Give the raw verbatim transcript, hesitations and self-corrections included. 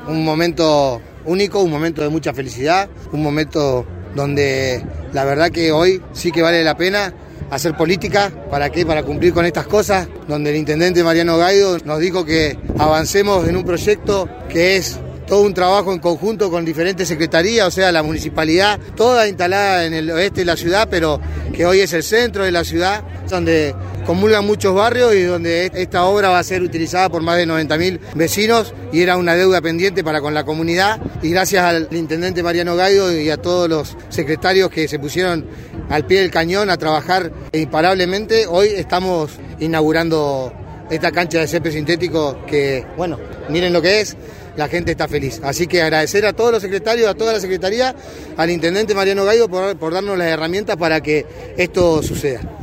un momento único, un momento de mucha felicidad, un momento donde la verdad que hoy sí que vale la pena hacer política. ¿Para qué? Para cumplir con estas cosas, donde el intendente Mariano Gaido nos dijo que avancemos en un proyecto que es todo un trabajo en conjunto con diferentes secretarías, o sea, la municipalidad, toda instalada en el oeste de la ciudad, pero que hoy es el centro de la ciudad, donde comulgan muchos barrios y donde esta obra va a ser utilizada por más de noventa mil vecinos y era una deuda pendiente para con la comunidad. Y gracias al intendente Mariano Gaido y a todos los secretarios que se pusieron al pie del cañón a trabajar imparablemente, hoy estamos inaugurando esta cancha de césped sintético que, bueno, miren lo que es. La gente está feliz. Así que agradecer a todos los secretarios, a toda la secretaría, al intendente Mariano Gaido por, por darnos las herramientas para que esto suceda.